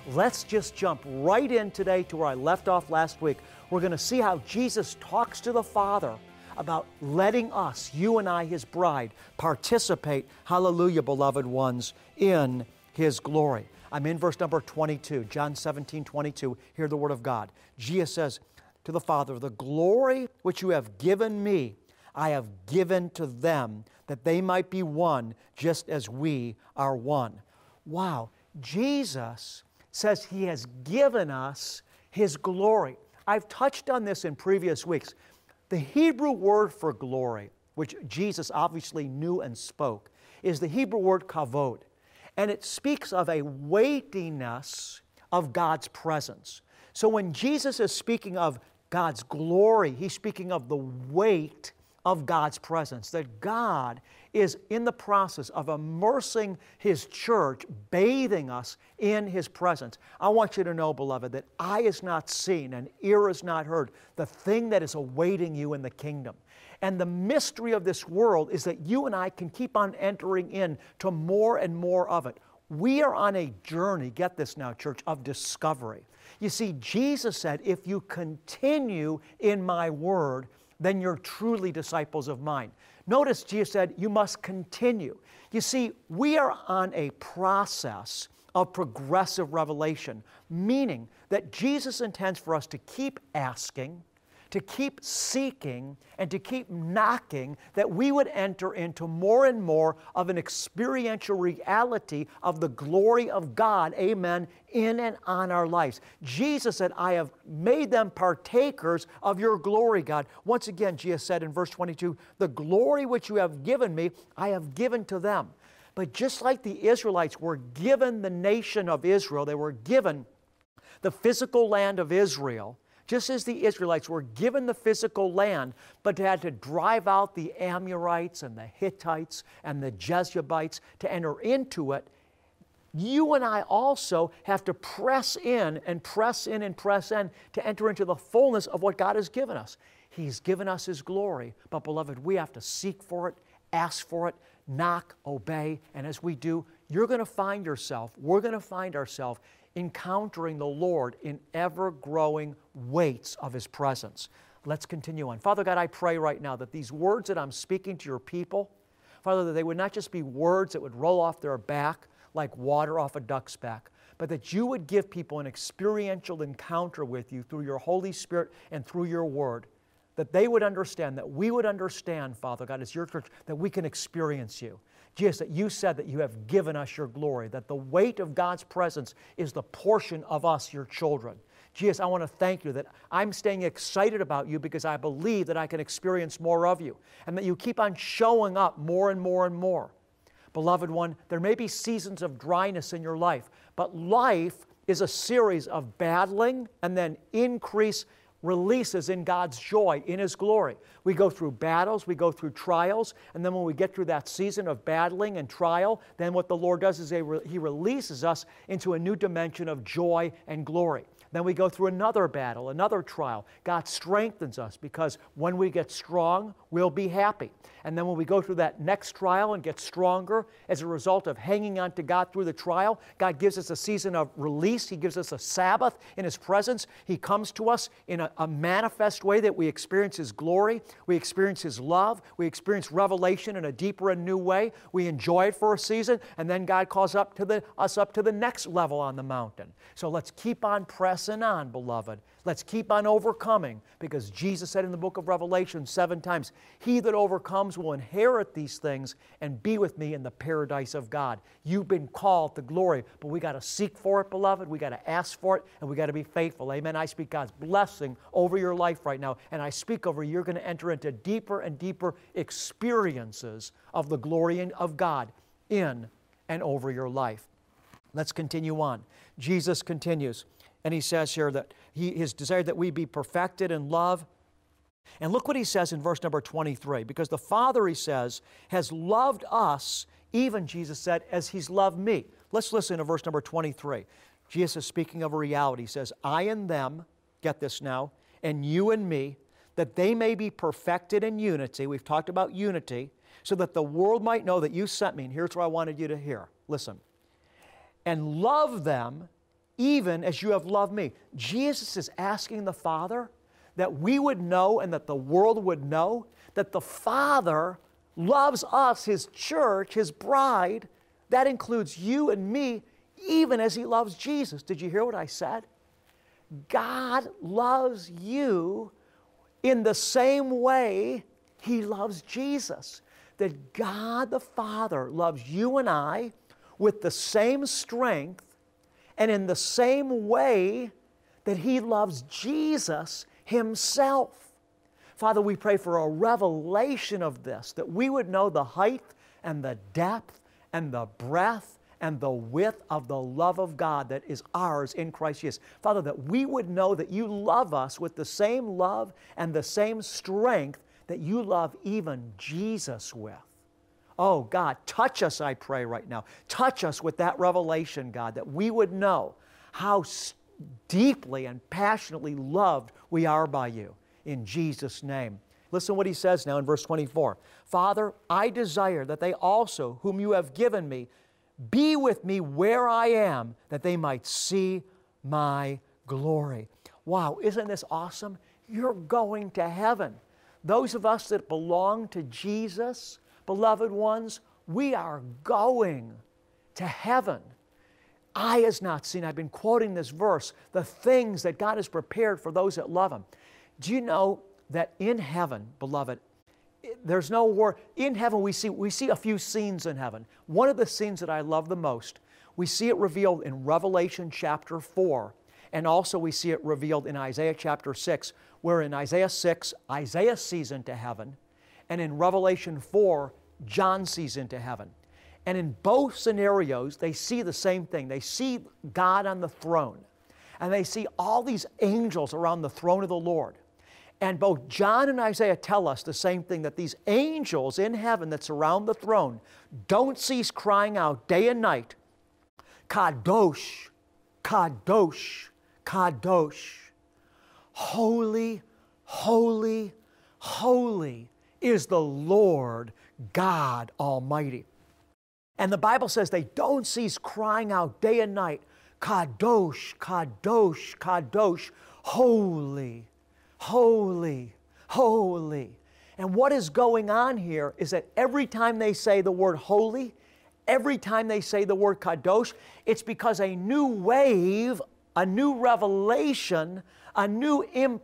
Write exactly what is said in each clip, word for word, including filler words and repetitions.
Let's just jump right in today to where I left off last week. We're going to see how Jesus talks to the Father about letting us, you and I, His bride, participate, hallelujah, beloved ones, in His glory. I'm in verse number twenty-two, John seventeen, twenty-two. Hear the word of God. Jesus says to the Father, the glory which you have given me, I have given to them, that they might be one, just as we are one. Wow. Jesus says He has given us His glory. I've touched on this in previous weeks. The Hebrew word for glory, which Jesus obviously knew and spoke, is the Hebrew word kavod. And it speaks of a weightiness of God's presence. So when Jesus is speaking of God's glory, He's speaking of the weight of God's presence, that God is in the process of immersing His church, bathing us in His presence. I want you to know, beloved, that eye is not seen and ear is not heard the thing that is awaiting you in the kingdom. And the mystery of this world is that you and I can keep on entering into more and more of it. We are on a journey, get this now, church, of discovery. You see, Jesus said, if you continue in my word, then you're truly disciples of mine. Notice Jesus said, you must continue. You see, we are on a process of progressive revelation, meaning that Jesus intends for us to keep asking, to keep seeking, and to keep knocking, that we would enter into more and more of an experiential reality of the glory of God, amen, in and on our lives. Jesus said, I have made them partakers of your glory, God. Once again, Jesus said in verse twenty-two, the glory which you have given me, I have given to them. But just like the Israelites were given the nation of Israel, they were given the physical land of Israel, just as the Israelites were given the physical land, but had to drive out the Amorites and the Hittites and the Jebusites to enter into it, you and I also have to press in and press in and press in to enter into the fullness of what God has given us. He's given us His glory, but beloved, we have to seek for it, ask for it, knock, obey, and as we do, you're going to find yourself, we're going to find ourselves encountering the Lord in ever-growing weights of His presence. Let's continue on. Father God, I pray right now that these words that I'm speaking to your people, Father, that they would not just be words that would roll off their back like water off a duck's back, but that you would give people an experiential encounter with you through your Holy Spirit and through your word, that they would understand, that we would understand, Father God, as your church, that we can experience you. Jesus, that you said that you have given us your glory, that the weight of God's presence is the portion of us, your children. Jesus, I want to thank you that I'm staying excited about you because I believe that I can experience more of you and that you keep on showing up more and more and more. Beloved one, there may be seasons of dryness in your life, but life is a series of battling and then increase releases in God's joy, in His glory. We go through battles, we go through trials, and then when we get through that season of battling and trial, then what the Lord does is He releases us into a new dimension of joy and glory. Then we go through another battle, another trial. God strengthens us because when we get strong, we'll be happy. And then when we go through that next trial and get stronger as a result of hanging on to God through the trial, God gives us a season of release. He gives us a Sabbath in His presence. He comes to us in a, a manifest way that we experience His glory, we experience His love, we experience revelation in a deeper and new way. We enjoy it for a season, and then God calls up to the, us up to the next level on the mountain. So let's keep on pressing on, beloved. Let's keep on overcoming, because Jesus said in the book of Revelation seven times, he that overcomes will inherit these things and be with me in the paradise of God. You've been called to glory, but we got to seek for it, beloved. We got to ask for it, and we got to be faithful. Amen. I speak God's blessing over your life right now, and I speak over you. You're going to enter into deeper and deeper experiences of the glory of God in and over your life. Let's continue on. Jesus continues. And he says here that he is desired that we be perfected in love. And look what he says in verse number twenty-three. Because the Father, he says, has loved us, even, Jesus said, as He's loved me. Let's listen to verse number twenty-three. Jesus is speaking of a reality. He says, I and them, get this now, and you and me, that they may be perfected in unity. We've talked about unity, so that the world might know that you sent me. And here's what I wanted you to hear. Listen. And love them even as you have loved me. Jesus is asking the Father that we would know and that the world would know that the Father loves us, His church, His bride. That includes you and me, even as He loves Jesus. Did you hear what I said? God loves you in the same way He loves Jesus. That God the Father loves you and I with the same strength and in the same way that He loves Jesus Himself. Father, we pray for a revelation of this, that we would know the height and the depth and the breadth and the width of the love of God that is ours in Christ Jesus. Father, that we would know that You love us with the same love and the same strength that You love even Jesus with. Oh, God, touch us, I pray right now. Touch us with that revelation, God, that we would know how deeply and passionately loved we are by You. In Jesus' name. Listen to what He says now in verse twenty-four. Father, I desire that they also, whom You have given Me, be with Me where I am, that they might see My glory. Wow, isn't this awesome? You're going to heaven. Those of us that belong to Jesus, beloved ones, we are going to heaven. Eye has not seen, I've been quoting this verse, the things that God has prepared for those that love Him. Do you know that in heaven, beloved, there's no war. In heaven, we see, we see a few scenes in heaven. One of the scenes that I love the most, we see it revealed in Revelation chapter four, and also we see it revealed in Isaiah chapter six, where in Isaiah six, Isaiah sees into heaven, and in Revelation four, John sees into heaven. And in both scenarios, they see the same thing. They see God on the throne, and they see all these angels around the throne of the Lord. And both John and Isaiah tell us the same thing, that these angels in heaven that surround the throne don't cease crying out day and night, Kadosh, Kadosh, Kadosh. Holy, holy, holy is the Lord God Almighty. And the Bible says they don't cease crying out day and night, Kadosh, Kadosh, Kadosh, holy, holy, holy. And what is going on here is that every time they say the word holy, every time they say the word Kadosh, it's because a new wave, a new revelation, a new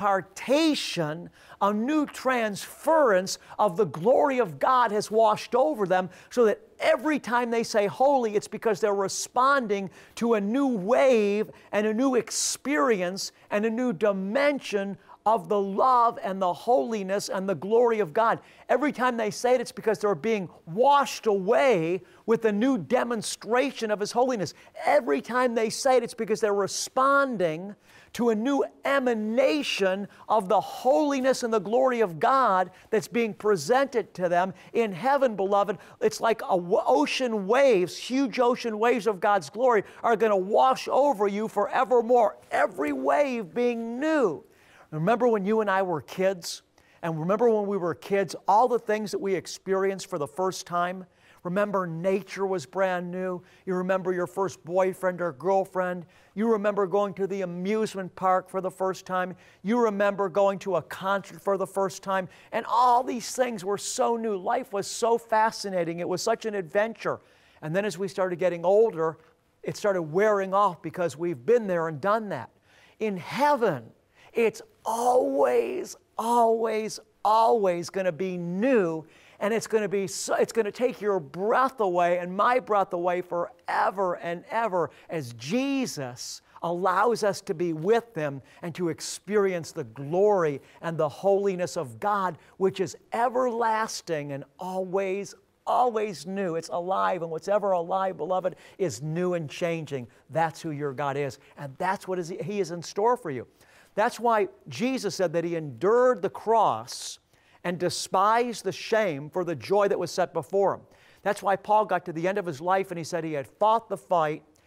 impartation, a new transference of the glory of God has washed over them, so that every time they say holy, it's because they're responding to a new wave and a new experience and a new dimension of the love and the holiness and the glory of God. Every time they say it, it's because they're being washed away with a new demonstration of His holiness. Every time they say it, it's because they're responding to a new emanation of the holiness and the glory of God that's being presented to them in heaven, beloved. It's like a ocean waves, huge ocean waves of God's glory are going to wash over you forevermore, every wave being new. Remember when you and I were kids? And remember when we were kids, all the things that we experienced for the first time? Remember nature was brand new. You remember your first boyfriend or girlfriend. You remember going to the amusement park for the first time. You remember going to a concert for the first time. And all these things were so new. Life was so fascinating. It was such an adventure. And then as we started getting older, it started wearing off because we've been there and done that. In heaven, it's always, always, always going to be new, and it's going to be so, it's going to take your breath away and my breath away forever and ever as Jesus allows us to be with Him and to experience the glory and the holiness of God, which is everlasting and always, always new. It's alive, and what's ever alive, beloved, is new and changing. That's who your God is, and that's what is, He is in store for you. That's why Jesus said that He endured the cross and despised the shame for the joy that was set before Him. That's why Paul got to the end of his life and he said he had fought the fight,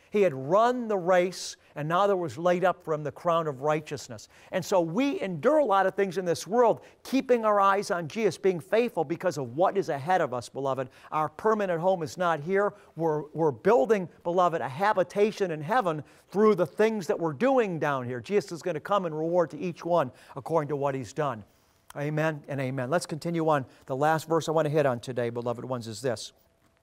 He had run the race, and now there was laid up for him the crown of righteousness. And so we endure a lot of things in this world, keeping our eyes on Jesus, being faithful because of what is ahead of us, beloved. Our permanent home is not here. We're, we're building, beloved, a habitation in heaven through the things that we're doing down here. Jesus is going to come and reward to each one according to what he's done. Amen and amen. Let's continue on. The last verse I want to hit on today, beloved ones, is this.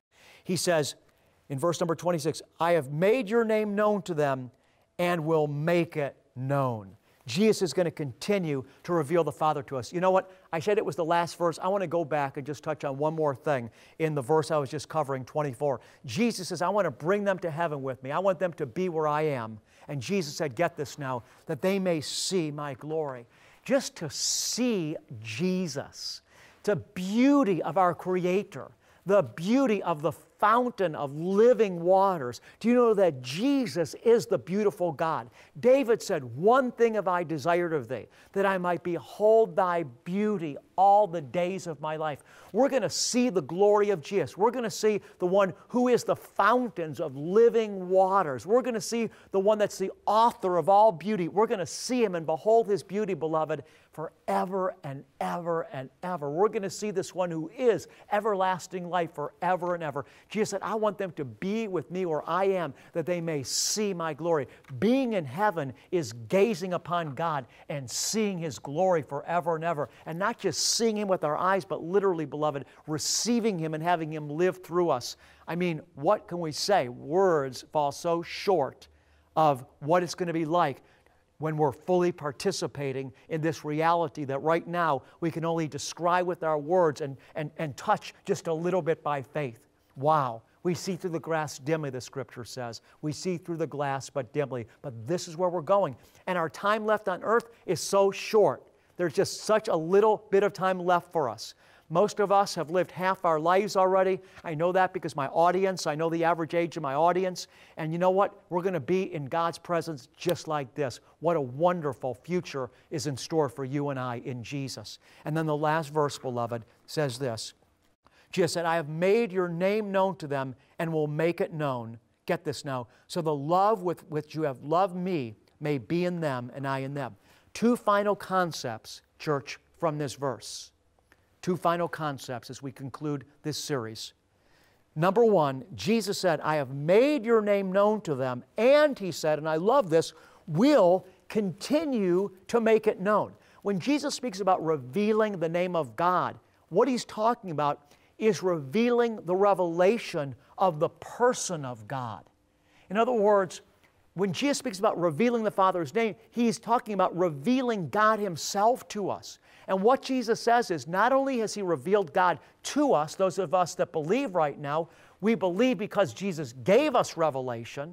He says in verse number twenty-six, I have made your name known to them and will make it known. Jesus is going to continue to reveal the Father to us. You know what? I said it was the last verse. I want to go back and just touch on one more thing in the verse I was just covering, twenty-four. Jesus says, I want to bring them to heaven with me. I want them to be where I am. And Jesus said, get this now, that they may see my glory. Just to see Jesus, the beauty of our Creator, the beauty of the fountain of living waters. Do you know that Jesus is the beautiful God? David said, one thing have I desired of thee, that I might behold thy beauty all the days of my life. We're going to see the glory of Jesus. We're going to see the one who is the fountains of living waters. We're going to see the one that's the author of all beauty. We're going to see him and behold his beauty, beloved, forever and ever and ever. We're going to see this one who is everlasting life forever and ever. Jesus said, I want them to be with me where I am, that they may see my glory. Being in heaven is gazing upon God and seeing his glory forever and ever. And not just seeing him with our eyes, but literally, beloved, receiving him and having him live through us. I mean, what can we say? Words fall so short of what it's going to be like when we're fully participating in this reality that right now we can only describe with our words and, and, and touch just a little bit by faith. Wow. We see through the glass dimly, the Scripture says. We see through the glass but dimly. But this is where we're going. And our time left on earth is so short. There's just such a little bit of time left for us. Most of us have lived half our lives already. I know that because my audience, I know the average age of my audience. And you know what? We're going to be in God's presence just like this. What a wonderful future is in store for you and I in Jesus. And then the last verse, beloved, says this. Jesus said, I have made your name known to them and will make it known. Get this now. So the love with which you have loved me may be in them and I in them. Two final concepts, church, from this verse. Two final concepts as we conclude this series. Number one, Jesus said, I have made your name known to them, and he said, and I love this, will continue to make it known. When Jesus speaks about revealing the name of God, what he's talking about is revealing the revelation of the person of God. In other words, when Jesus speaks about revealing the Father's name, he's talking about revealing God himself to us. And what Jesus says is not only has he revealed God to us, those of us that believe right now, we believe because Jesus gave us revelation,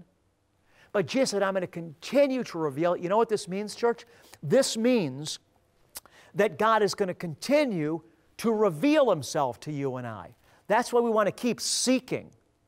but Jesus said, I'm going to continue to reveal it. You know what this means, church? This means that God is going to continue to reveal himself to you and I. That's why we want to keep seeking.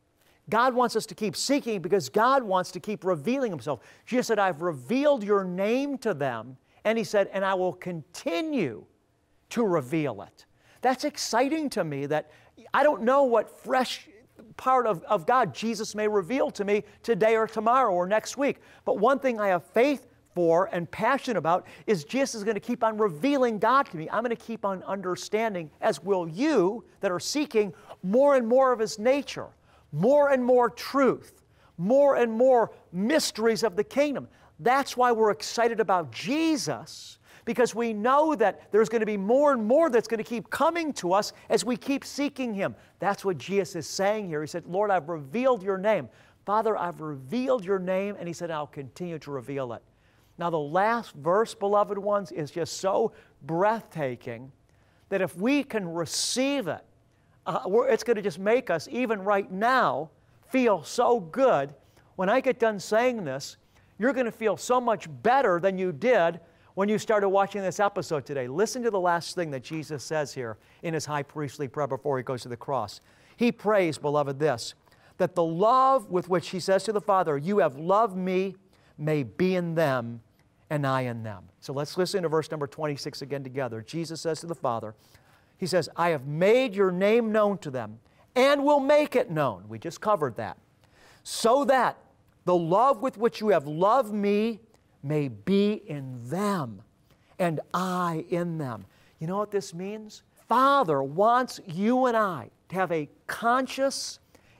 God wants us to keep seeking because God wants to keep revealing himself. Jesus said, I've revealed your name to them, and he said, and I will continue to reveal it. That's exciting to me that I don't know what fresh part of, of God Jesus may reveal to me today or tomorrow or next week. But one thing I have faith for and passion about is Jesus is going to keep on revealing God to me. I'm going to keep on understanding, as will you that are seeking more and more of his nature, more and more truth, more and more mysteries of the kingdom. That's why we're excited about Jesus, because we know that there's going to be more and more that's going to keep coming to us as we keep seeking him. That's what Jesus is saying here. He said, Lord, I've revealed your name. Father, I've revealed your name, and he said, I'll continue to reveal it. Now, the last verse, beloved ones, is just so breathtaking that if we can receive it, uh, it's going to just make us, even right now, feel so good. When I get done saying this, you're going to feel so much better than you did when you started watching this episode today. Listen to the last thing that Jesus says here in his high priestly prayer before he goes to the cross. He prays, beloved, this, that the love with which he says to the Father, you have loved me, may be in them and I in them. So let's listen to verse number twenty-six again together. Jesus says to the Father, he says, I have made your name known to them and will make it known. We just covered that. So that the love with which you have loved me may be in them, and I in them. You know what this means? Father wants you and I to have a conscious,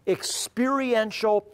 experiential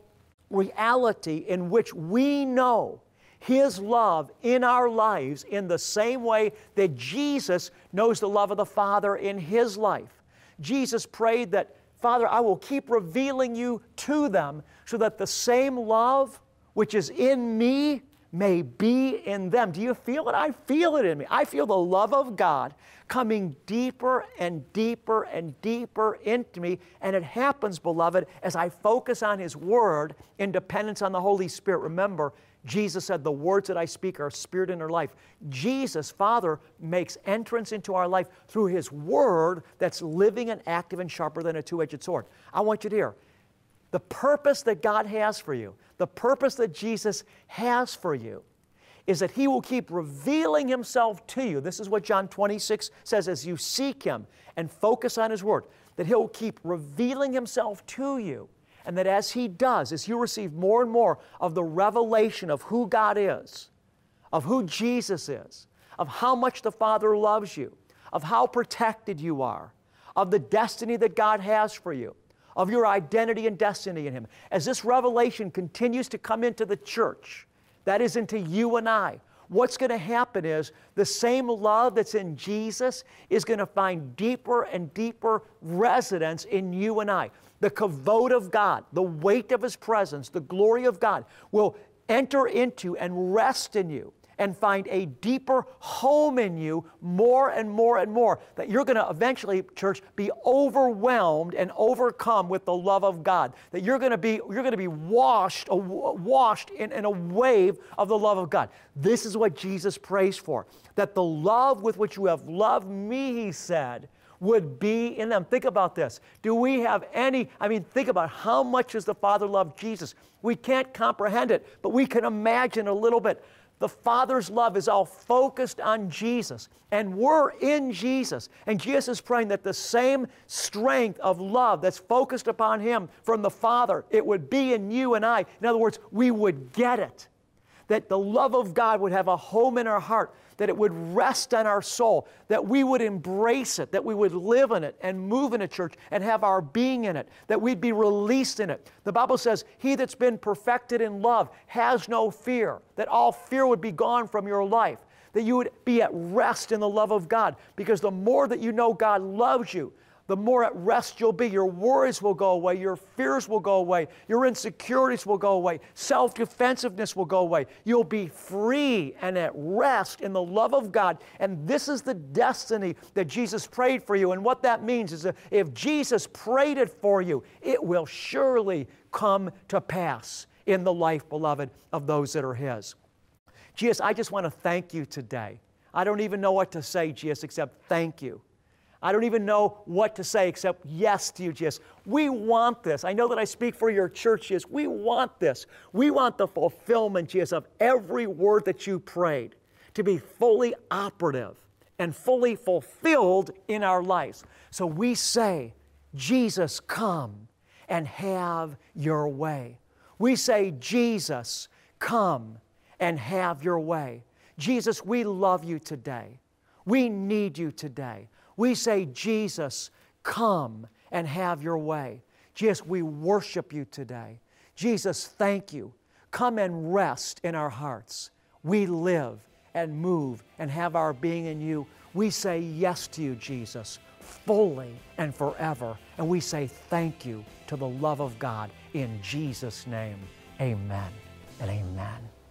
reality in which we know His love in our lives in the same way that Jesus knows the love of the Father in His life. Jesus prayed that, Father, I will keep revealing you to them so that the same love which is in me may be in them. Do you feel it? I feel it in me. I feel the love of God coming deeper and deeper and deeper into me. And it happens, beloved, as I focus on His Word in dependence on the Holy Spirit. Remember, Jesus said, the words that I speak are spirit in our life. Jesus, Father, makes entrance into our life through His Word that's living and active and sharper than a two-edged sword. I want you to hear, the purpose that God has for you, the purpose that Jesus has for you, is that He will keep revealing Himself to you. This is what John twenty-six says, as you seek Him and focus on His Word, that He'll keep revealing Himself to you. And that as He does, as you receive more and more of the revelation of who God is, of who Jesus is, of how much the Father loves you, of how protected you are, of the destiny that God has for you, of your identity and destiny in Him, as this revelation continues to come into the church, that is into you and I, what's going to happen is the same love that's in Jesus is going to find deeper and deeper residence in you and I. The kavod of God, the weight of His presence, the glory of God will enter into and rest in you and find a deeper home in you more and more and more, that you're going to eventually, church, be overwhelmed and overcome with the love of God, that you're going to be, you're going to be washed, uh, washed in, in a wave of the love of God. This is what Jesus prays for, that the love with which you have loved me, He said, would be in them. Think about this. Do we have any, I mean, think about how much does the Father love Jesus? We can't comprehend it, but we can imagine a little bit. The Father's love is all focused on Jesus, and we're in Jesus. And Jesus is praying that the same strength of love that's focused upon Him from the Father, it would be in you and I. In other words, we would get it. That the love of God would have a home in our heart, that it would rest on our soul, that we would embrace it, that we would live in it and move in a church and have our being in it, that we'd be released in it. The Bible says, He that's been perfected in love has no fear, that all fear would be gone from your life, that you would be at rest in the love of God, because the more that you know God loves you, the more at rest you'll be. Your worries will go away. Your fears will go away. Your insecurities will go away. Self-defensiveness will go away. You'll be free and at rest in the love of God. And this is the destiny that Jesus prayed for you. And what that means is that if Jesus prayed it for you, it will surely come to pass in the life, beloved, of those that are His. Jesus, I just want to thank you today. I don't even know what to say, Jesus, except thank you. I don't even know what to say except yes to you, Jesus. We want this. I know that I speak for your church, Jesus. We want this. We want the fulfillment, Jesus, of every word that you prayed to be fully operative and fully fulfilled in our lives. So we say, Jesus, come and have your way. We say, Jesus, come and have your way. Jesus, we love you today. We need you today. We say, Jesus, come and have your way. Jesus, we worship you today. Jesus, thank you. Come and rest in our hearts. We live and move and have our being in you. We say yes to you, Jesus, fully and forever. And we say thank you to the love of God in Jesus' name. Amen and amen.